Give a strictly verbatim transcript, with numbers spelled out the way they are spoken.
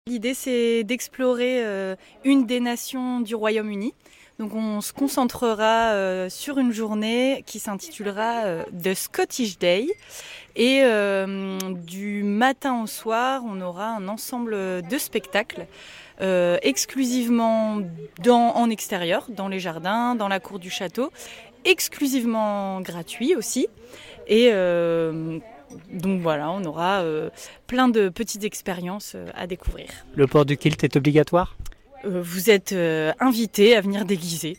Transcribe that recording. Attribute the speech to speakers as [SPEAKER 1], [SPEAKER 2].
[SPEAKER 1] L'idée, c'est d'explorer euh, une des nations du Royaume-Uni. Donc on se concentrera euh, sur une journée qui s'intitulera euh, The Scottish Day. Et euh, du matin au soir, on aura un ensemble de spectacles euh, exclusivement dans, en extérieur, dans les jardins, dans la cour du château, exclusivement gratuits aussi. Et euh, donc voilà, on aura euh, plein de petites expériences euh, à découvrir.
[SPEAKER 2] Le port du kilt est obligatoire ?
[SPEAKER 1] Euh, vous êtes euh, invités à venir déguiser.